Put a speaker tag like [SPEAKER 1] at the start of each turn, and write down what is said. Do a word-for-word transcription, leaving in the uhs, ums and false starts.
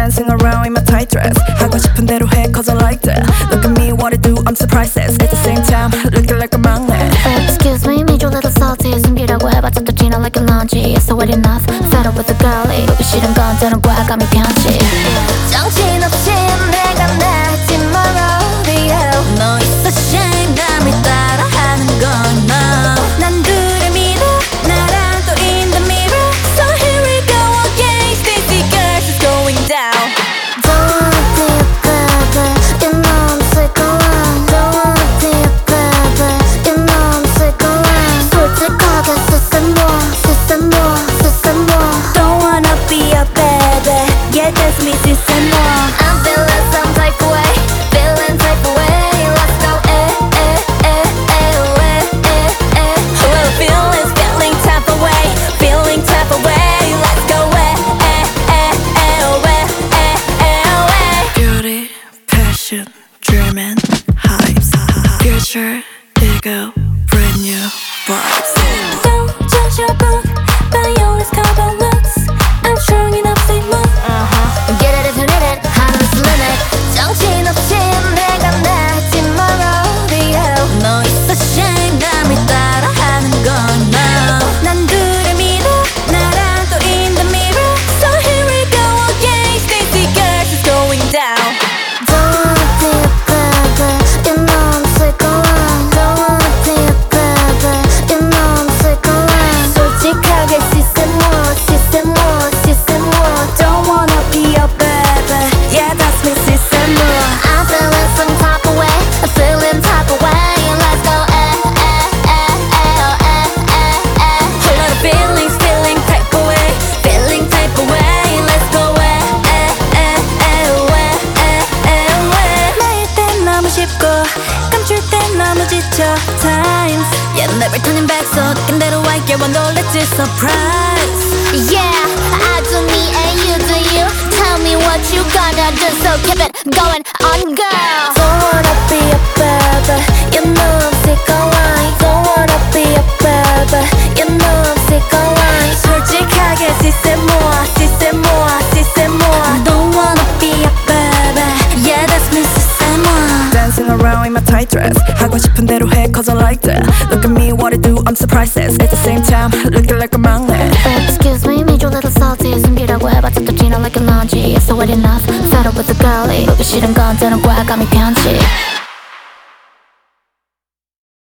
[SPEAKER 1] Dancing around in my tight dress 하고 싶은 대로 해 cause I like that. Look at me, what I do, I'm so priceless. At the same time, looking like a magnet.
[SPEAKER 2] Excuse me, maybe a little salty. 숨기려고 해봤자 또 지나 like a laundry. It's already enough, fed up with the girlie. 보기 싫은 건 저런 과감히 편지. 정신없이 내가 나지 말아요. 너 있어 shame 남이 따라하는 건 no. 난 그래 믿어 나랑 또 in the mirror. So here we go again. Stacy girls is going down. Don't wanna be a baby. You know I'm sick of lying. Don't wanna be a baby. You know I'm sick of lying. 솔직하게 쓰셈 뭐 쓰셈 뭐 쓰셈 뭐. Don't wanna be a baby. Yeah, that's me 쓰셈 뭐. I'm feeling some type of way. Feeling type of way. Let's go eh eh eh eh eh eh eh. Well, feelings feeling type of way. Feeling type of way. Let's go eh eh eh eh eh eh eh.
[SPEAKER 1] Beauty, passion, dreaming, hypes, future, ego, brand new vibes.
[SPEAKER 2] Don't judge your book by your cover looks. I'm strong enough to move. Get it if you need it. Happiness limit. 정신없이 내가 나지 말아요. 너 있어 shame 남이 따라하는 건 no. 난 그래 믿어 나랑 또 in the mirror. So here we go again. Stacy girls is going down. Don't wanna be a baby. You know I'm sick of lying. Don't wanna be a baby. You know I'm sick of lying. 솔직하게 시세 뭐 시세 뭐 시세 뭐.
[SPEAKER 1] Don't wanna be a baby. Yeah, that's me, sister.
[SPEAKER 2] I'm feeling some type of way. I'm feeling type of way. Let's go eh eh eh eh oh, eh eh eh. Whole lot of feelings, feeling type of way. Feeling type of way. Let's go eh eh eh eh oh, eh eh eh eh.
[SPEAKER 1] 나일 땐 너무 쉽고 감출 땐 너무 지쳐. Times,
[SPEAKER 2] Yeah, never turning back. So 느낀 대로 할게. 원 놀랬지 surprise. Yeah, I do me and you do you. Tell me what you gonna do. So keep it going on, girl.
[SPEAKER 1] Don't wanna be a baby. You know I'm sick of lying. Don't wanna be a baby. You know I'm sick of lying. 솔직하게 시세 모아 시세 모아 시세 모아.
[SPEAKER 2] Don't wanna be a baby. Yeah, that's me, sister.
[SPEAKER 1] Dancing around in my tight dress 하고 싶은 대로 해 cause I like that. Look at me, what I do, I'm so priceless. At the same time, looking like a magnet.
[SPEAKER 2] Excuse me, maybe a little salty. 숨기려고 해봤자 또 지나 like a laundry. It's already enough, fed up with the girlie. 보기 싫은 건 저런 과감히 편지.